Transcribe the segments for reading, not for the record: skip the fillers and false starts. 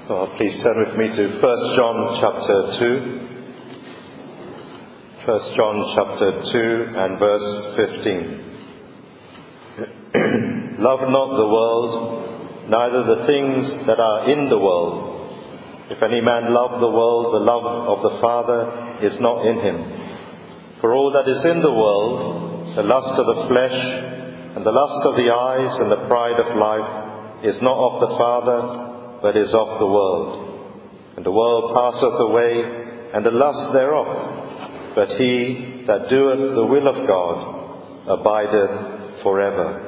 Please turn with me to 1 John chapter 2. 1 John chapter 2 and verse 15. Love not the world, neither the things that are in the world. If any man love the world, the love of the Father is not in him. For all that is in the world, the lust of the flesh, and the lust of the eyes, and the pride of life, is not of the Father, but is of the world. And the world passeth away, and the lust thereof. But he that doeth the will of God abideth forever.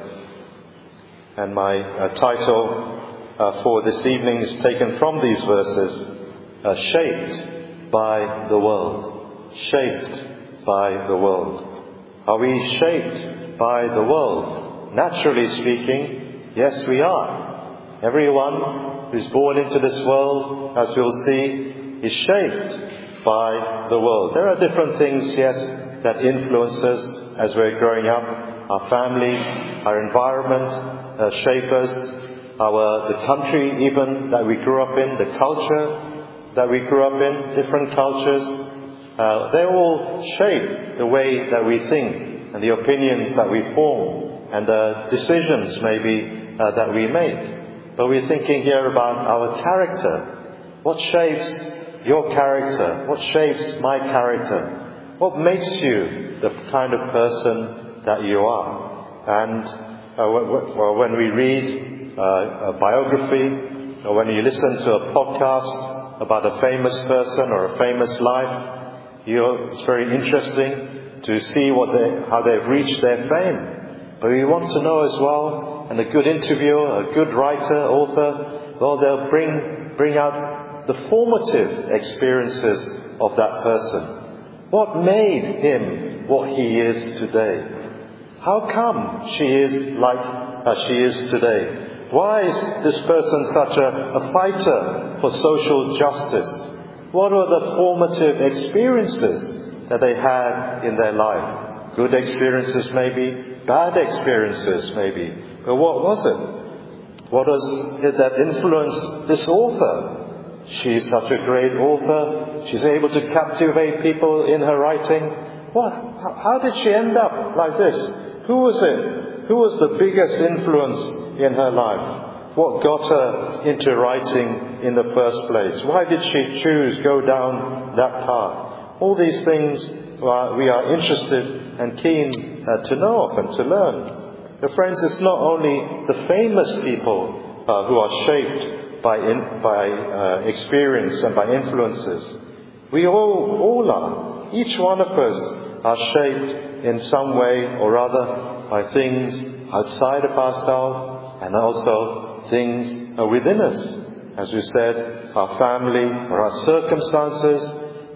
And my title for this evening is taken from these verses, Shaped by the World. Shaped by the world. Are we shaped by the world? Naturally speaking, yes we are. Everyone who's born into this world, as we'll see, is shaped by the world. There are different things, yes, that influence us as we're growing up. Our families, our environment shape us, the country even that we grew up in, the culture that we grew up in, different cultures. They all shape the way that we think and the opinions that we form and the decisions maybe that we make. But we're thinking here about our character. What shapes your character? What shapes my character? What makes you the kind of person that you are? And when we read a biography, or when you listen to a podcast about a famous person or a famous life, it's very interesting to see how they've reached their fame. But we want to know as well, and a good interviewer, a good writer, author, well, they'll bring out the formative experiences of that person. What made him what he is today? How come she is like as she is today? Why is this person such a fighter for social justice? What were the formative experiences that they had in their life? Good experiences maybe, bad experiences maybe. But what was it? What was it that influenced this author? She's such a great author. She's able to captivate people in her writing. How did she end up like this? Who was it? Who was the biggest influence in her life? What got her into writing in the first place? Why did she go down that path? All these things we are interested and keen to know of and to learn. But friends, it's not only the famous people who are shaped by experience and by influences. We all are. Each one of us are shaped in some way or other by things outside of ourselves and also things within us. As we said, our family or our circumstances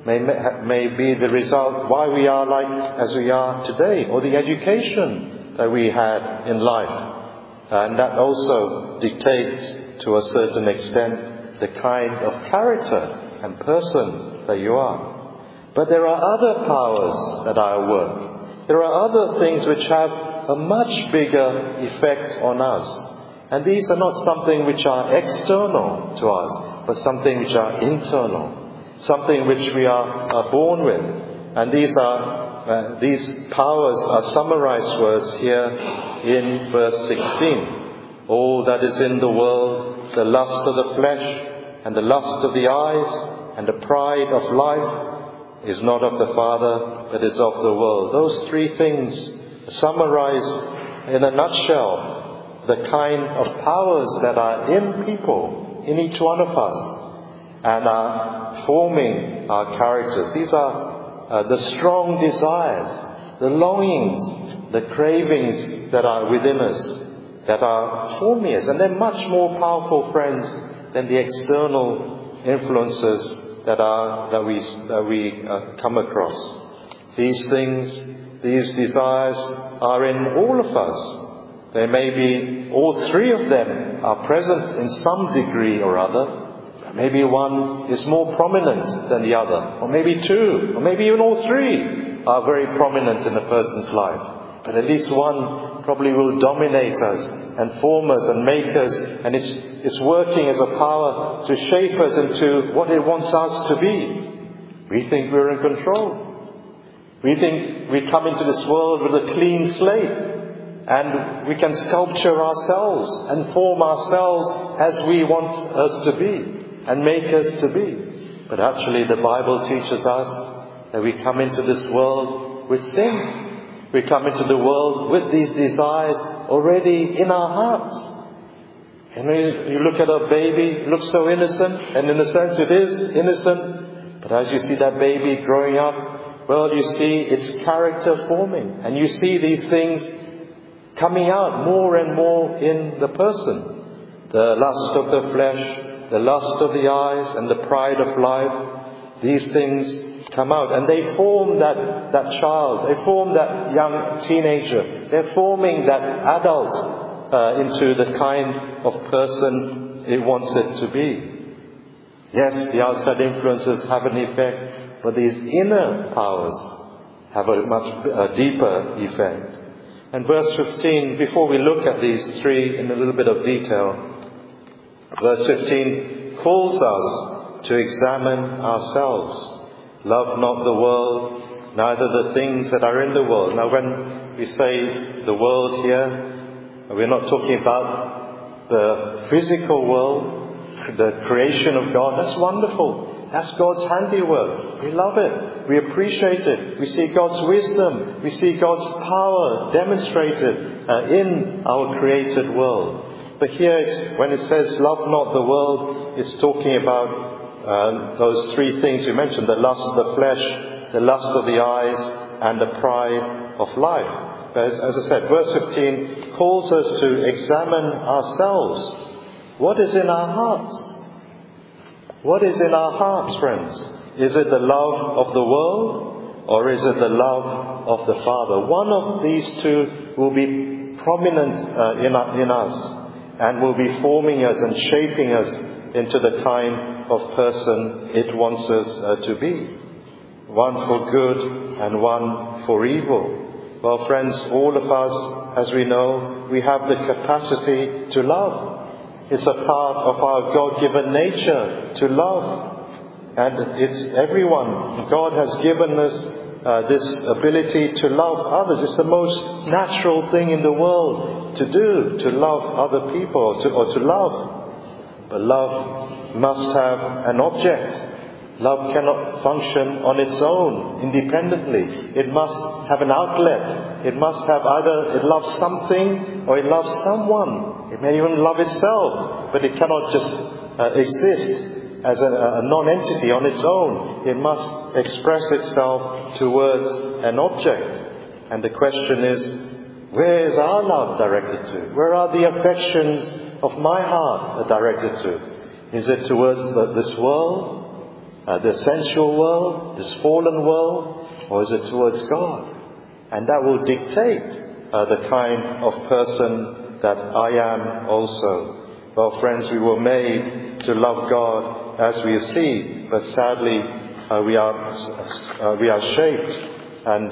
may be the result why we are like as we are today, or the education that we had in life. And that also dictates to a certain extent the kind of character and person that you are. But there are other powers that are at work. There are other things which have a much bigger effect on us. And these are not something which are external to us, but something which are internal. Something which we are born with. And these powers are summarized for us here in verse 16. All that is in the world, the lust of the flesh, and the lust of the eyes, and the pride of life, is not of the Father, but is of the world. Those three things summarize in a nutshell the kind of powers that are in people, in each one of us, and are forming our characters. These are the strong desires, the longings, the cravings that are within us, that are forming us. And they're much more powerful, friends, than the external influences that we come across. These things, these desires are in all of us. They may be, all three of them are present in some degree or other. Maybe one is more prominent than the other, or maybe two, or maybe even all three are very prominent in a person's life. But at least one probably will dominate us and form us and make us, and it's working as a power to shape us into what it wants us to be. We think we're in control. We think we come into this world with a clean slate, and we can sculpture ourselves and form ourselves as we want us to be and make us to be. But actually the Bible teaches us that we come into this world with sin. We come into the world with these desires already in our hearts. And you look at a baby, it looks so innocent, and in a sense it is innocent. But as you see that baby growing up, well, you see its character forming. And you see these things coming out more and more in the person. The lust of the flesh, the lust of the eyes, and the pride of life. These things come out, and they form that child. They form that young teenager. They're forming that adult into the kind of person it wants it to be. Yes, the outside influences have an effect, but these inner powers have a much deeper effect. And verse 15, before we look at these three in a little bit of detail, verse 15 calls us to examine ourselves. Love not the world, neither the things that are in the world. Now when we say the world here, we're not talking about the physical world, the creation of God. That's wonderful. That's God's handiwork. We love it. We appreciate it. We see God's wisdom. We see God's power demonstrated in our created world. But here, when it says love not the world, it's talking about those three things you mentioned: the lust of the flesh, the lust of the eyes, and the pride of life. As I said, verse 15 calls us to examine ourselves. What is in our hearts? What is in our hearts, friends? Is it the love of the world, or is it the love of the Father? One of these two will be prominent in us, and will be forming us and shaping us into the kind of person it wants us to be. One for good and one for evil. Well, friends, all of us, as we know, we have the capacity to love. It's a part of our God-given nature to love. And it's everyone. God has given us this ability to love others. It's the most natural thing in the world to do, to love other people, or to love. But love must have an object. Love cannot function on its own, independently. It must have an outlet. It must have either it loves something or it loves someone. It may even love itself, but it cannot just exist as a non-entity on its own. It must express itself towards an object. And the question is, where is our love directed to? Where are the affections of my heart directed to? Is it towards this world? The sensual world, this fallen world, or is it towards God? And that will dictate the kind of person that I am also. Well, friends, we were made to love God as we see, but sadly we are shaped, and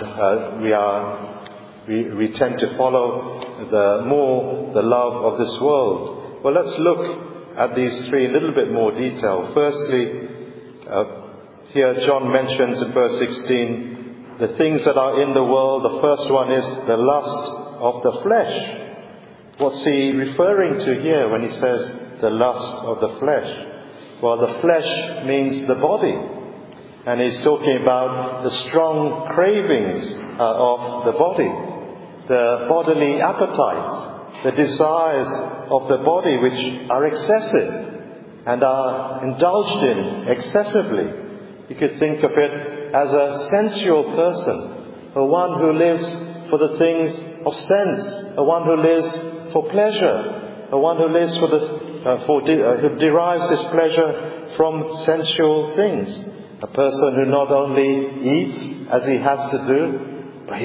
we tend to follow the love of this world. Well, let's look at these three in a little bit more detail. Firstly, here John mentions in verse 16 the things that are in the world. The first one is the lust of the flesh. What's he referring to here when he says the lust of the flesh? Well, the flesh means the body. And he's talking about the strong cravings of the body, the bodily appetites, the desires of the body which are excessive and are indulged in excessively. You could think of it as a sensual person, a one who lives for the things of sense, a one who lives for pleasure, a one who lives who derives his pleasure from sensual things. A person who not only eats as he has to do, but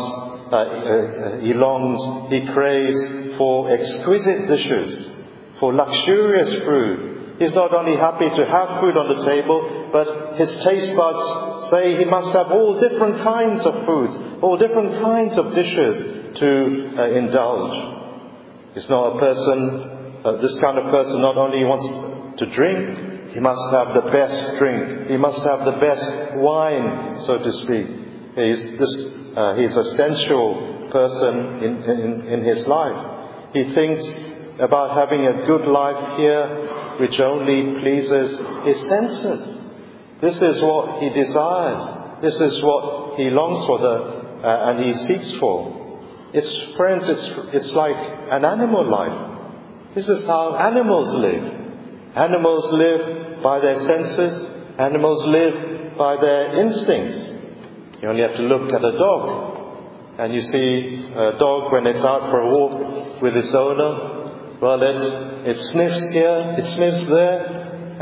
he longs, he craves for exquisite dishes, for luxurious food. He's not only happy to have food on the table, but his taste buds say he must have all different kinds of foods, all different kinds of dishes to indulge. He's not a person, this kind of person not only wants to drink, he must have the best drink. He must have the best wine, so to speak. He's a sensual person in his life. He thinks about having a good life here, which only pleases his senses. This is what he desires. This is what he longs for, and he seeks for. It's like an animal life. This is how animals live. Animals live by their senses. Animals live by their instincts. You only have to look at a dog, and you see a dog when it's out for a walk with its owner. Well, it sniffs here, it sniffs there,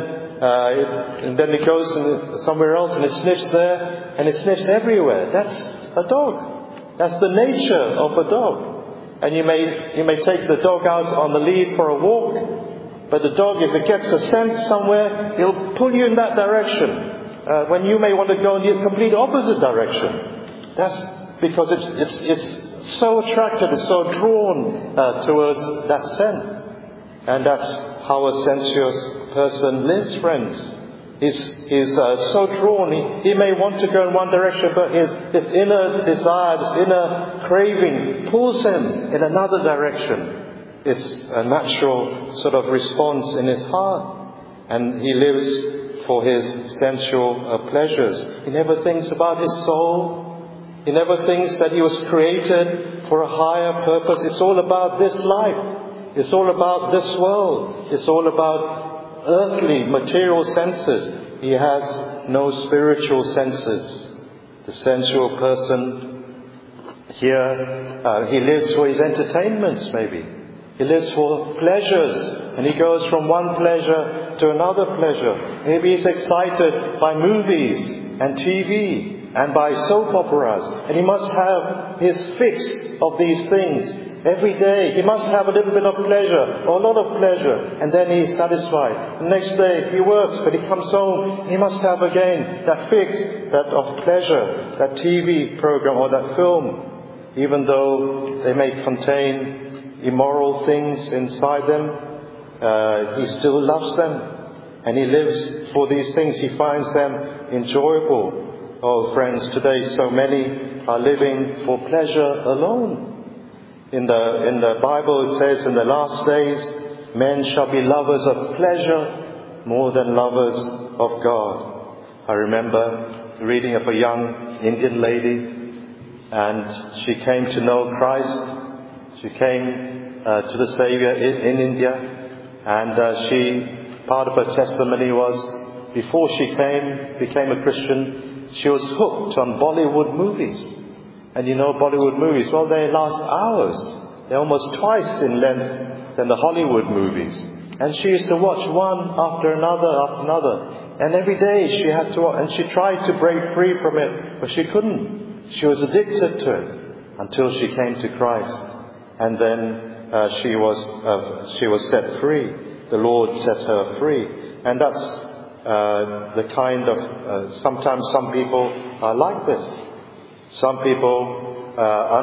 and then it goes somewhere else and it sniffs there, and it sniffs everywhere. That's a dog. That's the nature of a dog. And you may take the dog out on the lead for a walk, but the dog, if it gets a scent somewhere, it'll pull you in that direction, when you may want to go in the complete opposite direction. That's because it's so attracted, it's so drawn towards that scent. And that's how a sensuous person lives, friends. He's so drawn. He may want to go in one direction, but his inner desire, his inner craving pulls him in another direction. It's a natural sort of response in his heart. And he lives for his sensual pleasures. He never thinks about his soul. He never thinks that he was created for a higher purpose. It's all about this life. It's all about this world. It's all about earthly, material senses. He has no spiritual senses. The sensual person here, he lives for his entertainments maybe. He lives for pleasures, and he goes from one pleasure to another pleasure. Maybe he's excited by movies and TV and by soap operas, and he must have his fix of these things. Every day he must have a little bit of pleasure, or a lot of pleasure, and then he's satisfied. The next day he works, but he comes home, he must have again that fix, that of pleasure, that TV program or that film. Even though they may contain immoral things inside them, he still loves them, and he lives for these things. He finds them enjoyable. Oh friends, today so many are living for pleasure alone. In the Bible it says, in the last days, men shall be lovers of pleasure more than lovers of God. I remember reading of a young Indian lady, and she came to know Christ. She came to the Saviour in India, and part of her testimony was, before she became a Christian, she was hooked on Bollywood movies. And you know Bollywood movies, well, they last hours. They're almost twice in length than the Hollywood movies. And she used to watch one after another. And every day she had to watch, and she tried to break free from it, but she couldn't. She was addicted to it until she came to Christ. And then she was set free. The Lord set her free. And that's the kind of, sometimes some people are like this. Some people,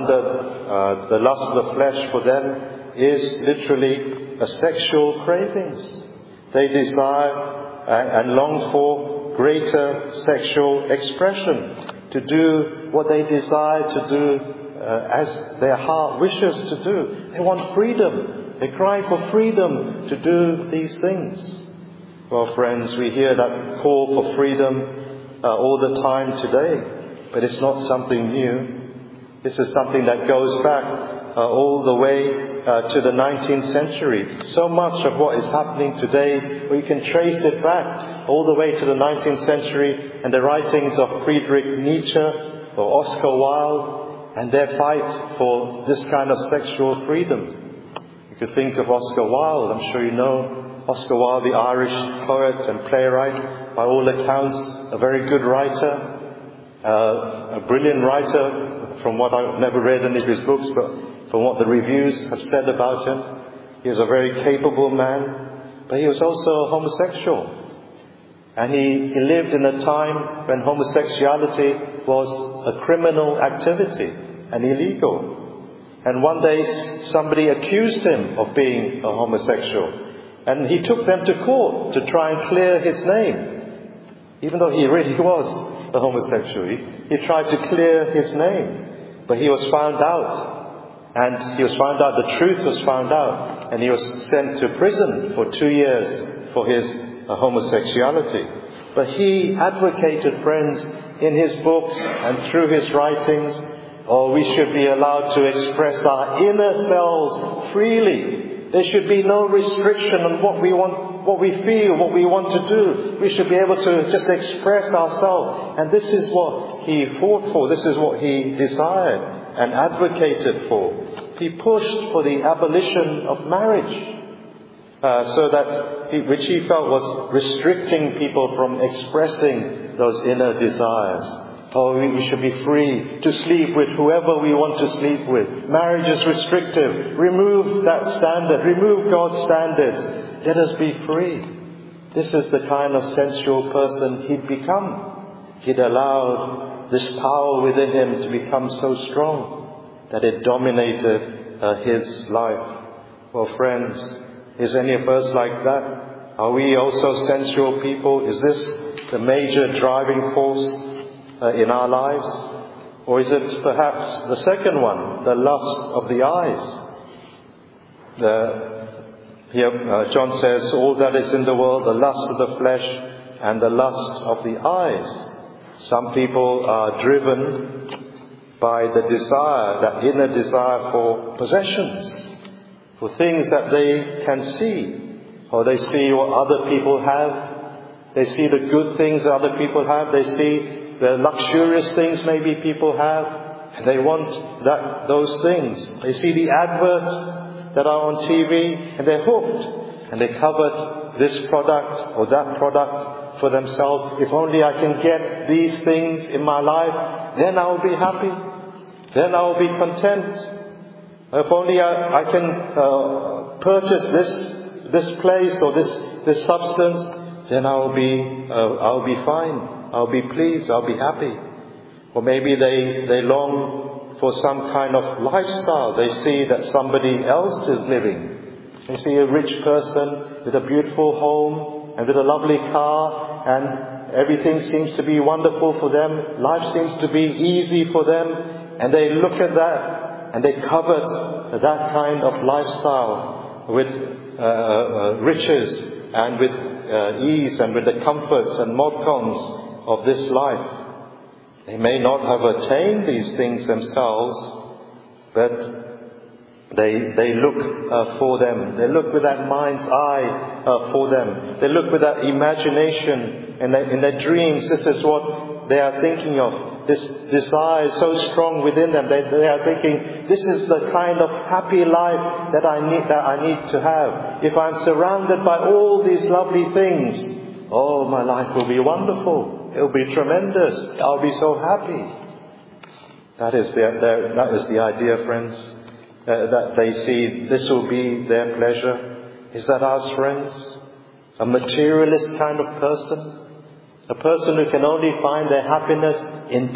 under the lust of the flesh for them is literally a sexual cravings. They desire and long for greater sexual expression, to do what they desire to do as their heart wishes to do. They want freedom. They cry for freedom to do these things. Well, friends, we hear that call for freedom all the time today. But it's not something new. This is something that goes back all the way to the 19th century. So much of what is happening today, we can trace it back all the way to the 19th century and the writings of Friedrich Nietzsche or Oscar Wilde and their fight for this kind of sexual freedom. You could think of Oscar Wilde. I'm sure you know Oscar Wilde, the Irish poet and playwright. By all accounts, a very good writer. A brilliant writer, from what I've never read any of his books, but from what the reviews have said about him. He was a very capable man, but he was also a homosexual. And he lived in a time when homosexuality was a criminal activity and illegal. And one day somebody accused him of being a homosexual. And he took them to court to try and clear his name. Even though he really was a homosexual, he tried to clear his name. But he was found out. And he was found out, the truth was found out. And he was sent to prison for 2 years for his homosexuality. But he advocated, friends, in his books and through his writings, we should be allowed to express our inner selves freely. There should be no restriction on what we want, what we feel, what we want to do. We should be able to just express ourselves. And this is what he fought for. This is what he desired and advocated for. He pushed for the abolition of marriage. Which he felt was restricting people from expressing those inner desires. We should be free to sleep with whoever we want to sleep with. Marriage is restrictive. Remove that standard. Remove God's standards. Let us be free. This is the kind of sensual person he'd become. He'd allowed this power within him to become so strong that it dominated his life. Well, friends, is any of us like that? Are we also sensual people? Is this the major driving force in our lives? Or is it perhaps the second one, the lust of the eyes? Here John says, all that is in the world, the lust of the flesh and the lust of the eyes. Some people are driven by the desire, that inner desire for possessions, for things that they can see, or they see what other people have. They see the good things that other people have. They see the luxurious things maybe people have, and they want those things. They see the adverts that are on TV, and they're hooked, and they covet this product or that product for themselves. If only I can get these things in my life, then I will be happy. Then I will be content. If only I can purchase this place or this substance, then I'll be fine. I'll be pleased. I'll be happy. Or maybe they long for some kind of lifestyle. They see that somebody else is living. They see a rich person with a beautiful home and with a lovely car, and everything seems to be wonderful for them. Life seems to be easy for them, and they look at that. And they covet that kind of lifestyle with riches and with ease and with the comforts and modcons of this life. They may not have attained these things themselves, but they look for them. They look with that mind's eye for them. They look with that imagination, and in their dreams, this is what they are thinking of. This desire is so strong within them. They are thinking, this is the kind of happy life that I need to have. If I'm surrounded by all these lovely things, my life will be wonderful. It will be tremendous. I'll be so happy. That is the idea, friends, that they see this will be their pleasure. Is that us, friends? A materialist kind of person? A person who can only find their happiness in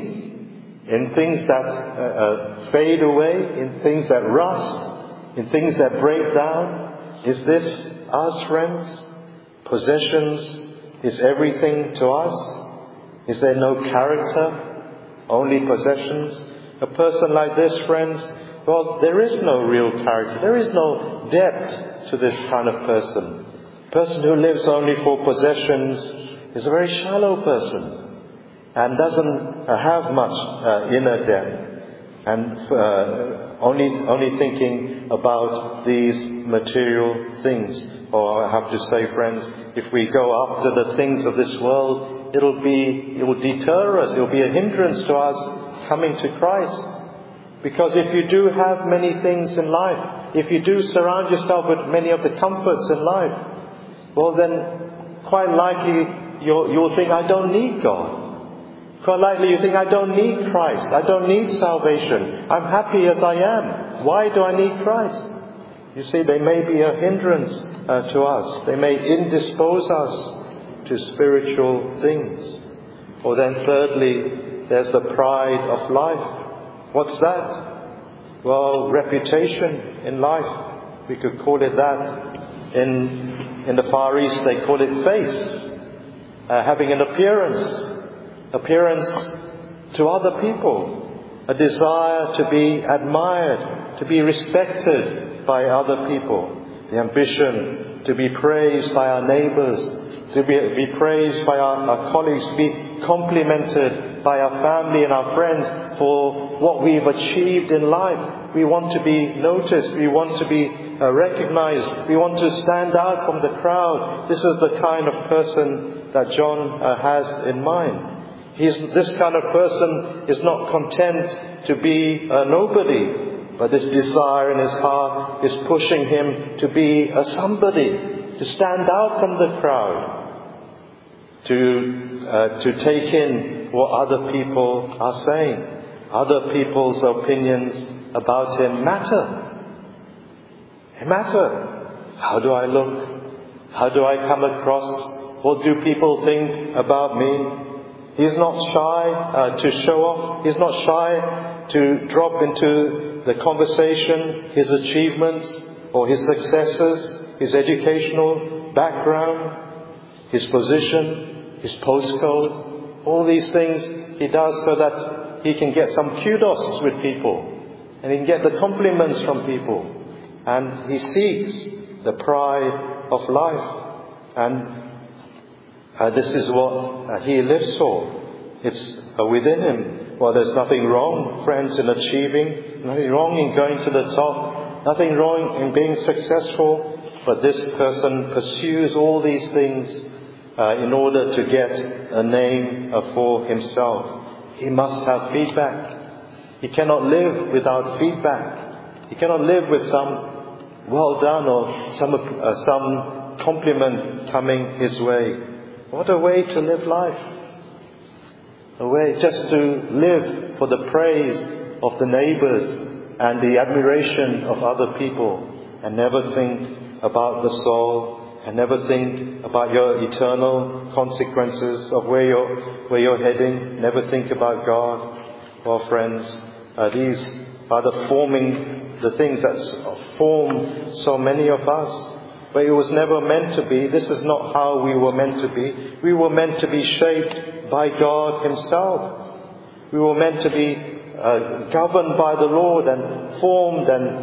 things that fade away, in things that rust, in things that break down. Is this us, friends? Possessions is everything to us? Is there no character? Only possessions? A person like this, friends, well, there is no real character. There is no depth to this kind of person. A person who lives only for possessions is a very shallow person and doesn't have much inner depth, and only thinking about these material things. Or I have to say, friends, if we go after the things of this world, it will deter us. It will be a hindrance to us coming to Christ. Because if you do have many things in life, if you do surround yourself with many of the comforts in life, well then quite likely you'll think, I don't need God. Quite likely you think, I don't need Christ. I don't need salvation. I'm happy as I am. Why do I need Christ? You see, they may be a hindrance to us. They may indispose us to spiritual things. Or then thirdly, there's the pride of life. What's that? reputation in life. We could call it that. In the Far East, they call it face. Having an appearance to other people, a desire to be admired, to be respected by other people, the ambition to be praised by our neighbours, to be praised by our colleagues, to be complimented by our family and our friends for what we've achieved in life. We want to be noticed. We want to be recognized. We want to stand out from the crowd. This is the kind of person that John has in mind. This kind of person is not content to be a nobody, but this desire in his heart is pushing him to be a somebody, to stand out from the crowd, to take in what other people are saying. Other people's opinions about him matter. They matter. How do I look? How do I come across? What do people think about me? He's not shy to show off. He's not shy to drop into the conversation his achievements or his successes, his educational background, his position, his postcode. All these things he does so that he can get some kudos with people and he can get the compliments from people. And he seeks the pride of life. And this is what he lives for. It's within him. Well, there's nothing wrong, friends, in achieving. Nothing wrong in going to the top. Nothing wrong in being successful. But this person pursues all these things in order to get a name for himself. He must have feedback. He cannot live without feedback. He cannot live with some well done or some compliment coming his way. What a way to live life. A way just to live for the praise of the neighbours and the admiration of other people, and never think about the soul, and never think about your eternal consequences of where you're heading. Never think about God. Well, friends, these are the things that form so many of us. But it was never meant to be. This is not how we were meant to be. We were meant to be shaped by God Himself. We were meant to be governed by the Lord and formed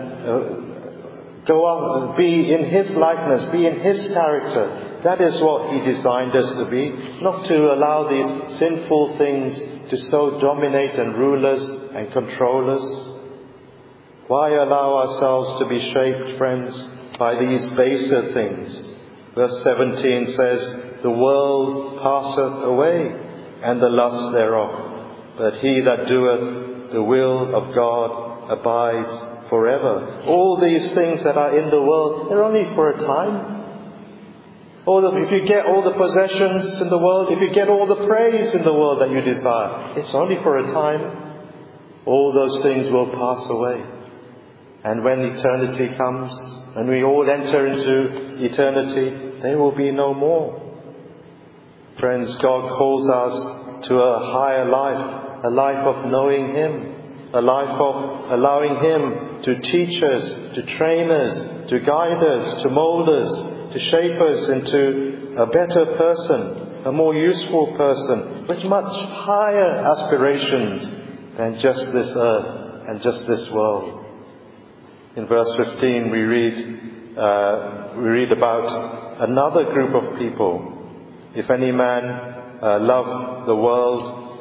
and go on, be in His likeness, be in His character. That is what He designed us to be. Not to allow these sinful things to so dominate and rule us and control us. Why allow ourselves to be shaped, friends, by these baser things? Verse 17 says, "The world passeth away, and the lust thereof. But he that doeth the will of God abides forever." All these things that are in the world, they're only for a time. If you get all the possessions in the world, if you get all the praise in the world that you desire, it's only for a time. All those things will pass away. And when eternity comes, and we all enter into eternity, there will be no more. Friends, God calls us to a higher life, a life of knowing Him, a life of allowing Him to teach us, to train us, to guide us, to mould us, to shape us into a better person, a more useful person, with much higher aspirations than just this earth and just this world. In verse 15 we read about another group of people. If any man love the world,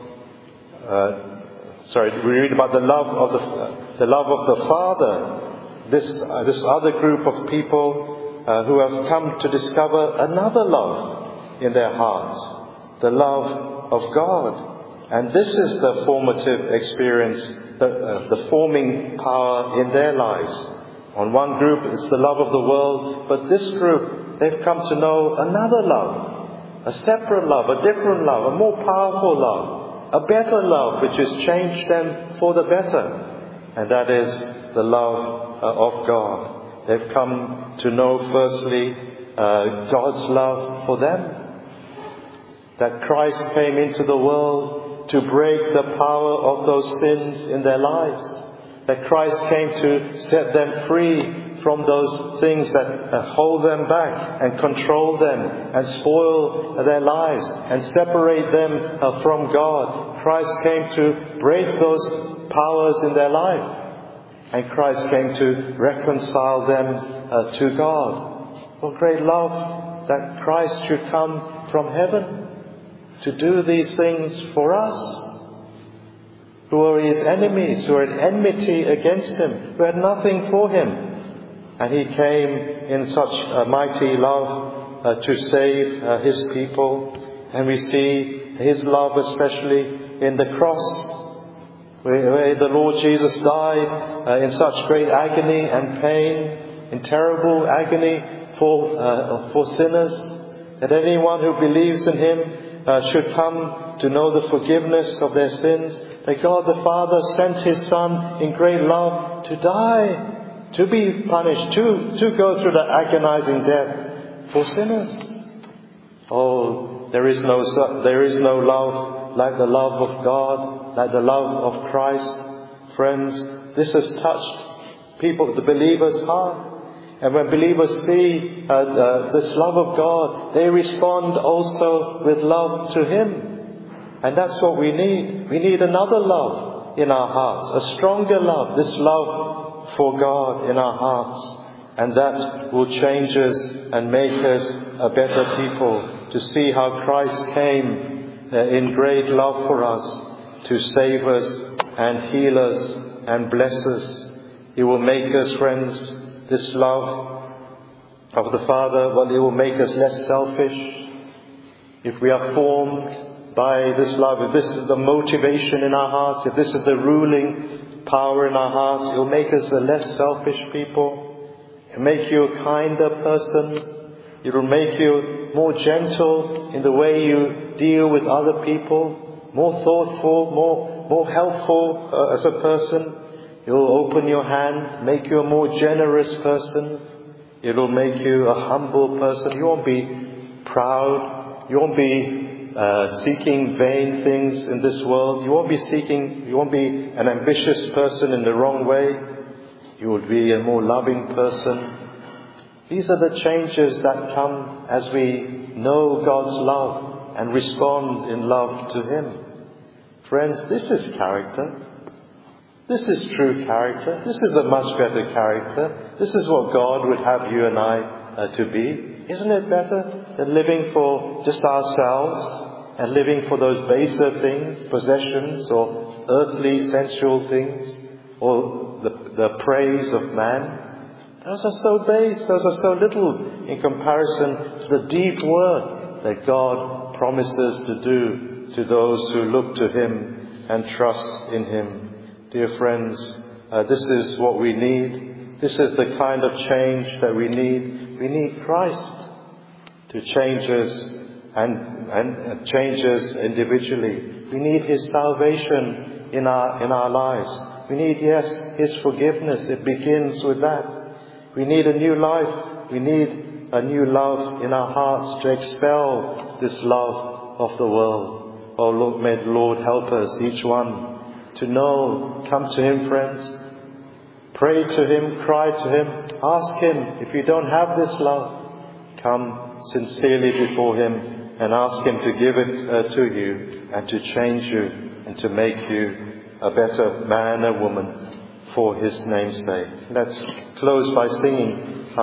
we read about the love of the Father. This other group of people who have come to discover another love in their hearts, the love of God. And this is the formative experience, the forming power in their lives. On one group it's the love of the world, but this group, they've come to know another love, a separate love, a different love, a more powerful love, a better love which has changed them for the better. And that is the love of God. They've come to know firstly God's love for them. That Christ came into the world to break the power of those sins in their lives. that Christ came to set them free from those things that hold them back and control them and spoil their lives and separate them from God. Christ came to break those powers in their life. And Christ came to reconcile them to God. What great love that Christ should come from heaven to do these things for us, who are his enemies, who are in enmity against him, who had nothing for him. And he came in such a mighty love to save his people. And we see his love especially in the cross, where the Lord Jesus died in such great agony and pain, in terrible agony for sinners, that anyone who believes in him should come to know the forgiveness of their sins. That God the Father sent his Son in great love to die, to be punished, to go through the agonizing death for sinners. Oh, there is no love like the love of God, like the love of Christ. Friends, this has touched people, the believers' heart. And when believers see this love of God, they respond also with love to him. And that's what we need. We need another love in our hearts, a stronger love, this love for God in our hearts. And that will change us and make us a better people, to see how Christ came in great love for us, to save us and heal us and bless us. He will make us, friends, this love of the Father, well, it will make us less selfish. If we are formed by this love, if this is the motivation in our hearts, if this is the ruling power in our hearts, it will make us a less selfish people. It will make you a kinder person. It will make you more gentle in the way you deal with other people, more thoughtful, more helpful as a person. It will open your hand, make you a more generous person. It will make you a humble person. You won't be proud. You won't be seeking vain things in this world. You won't be an ambitious person in the wrong way. You will be a more loving person. These are the changes that come as we know God's love and respond in love to him. Friends, this is character. This is true character. This is a much better character. This is what God would have you and I to be. Isn't it better than living for just ourselves and living for those baser things, possessions or earthly sensual things, or the praise of man? Those are so base, those are so little in comparison to the deep work that God promises to do to those who look to him and trust in him. Dear friends, this is what we need. This is the kind of change that we need. We need Christ to change us and change us individually. We need his salvation in our lives. We need, yes, his forgiveness. It begins with that. We need a new life. We need a new love in our hearts to expel this love of the world. Oh Lord, may the Lord help us, each one, to know. Come to him, friends. Pray to him, cry to him, ask him. If you don't have this love, come sincerely before him and ask him to give it to you and to change you and to make you a better man, a woman, for his name's sake. Let's close by singing